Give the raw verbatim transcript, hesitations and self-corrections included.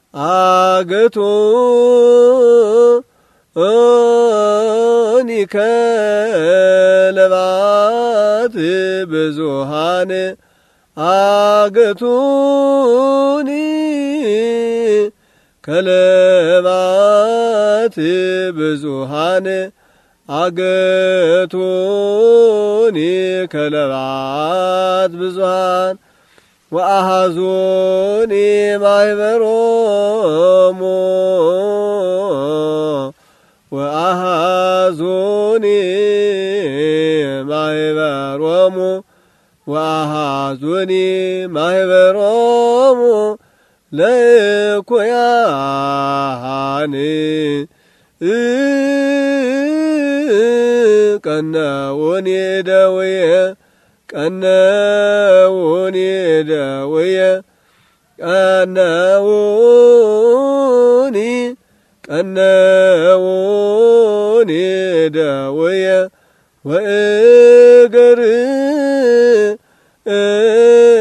አገቶኒ ከለባት ብዙሃን አገቶኒ ከለባት ብዙሃን አገቶኒ ከለባት ብዙሃን ወአሐዞኒ ማኅበሮሙ ወአሐዞኒ ማኅበሮሙ ወአሐዞኒ ማኅበሮሙ ለእኩያን ቀነውኒ ደውየ ቀነውኒ ደውየ ቀነውኒ ቀነውኒ ደውየ ወእገር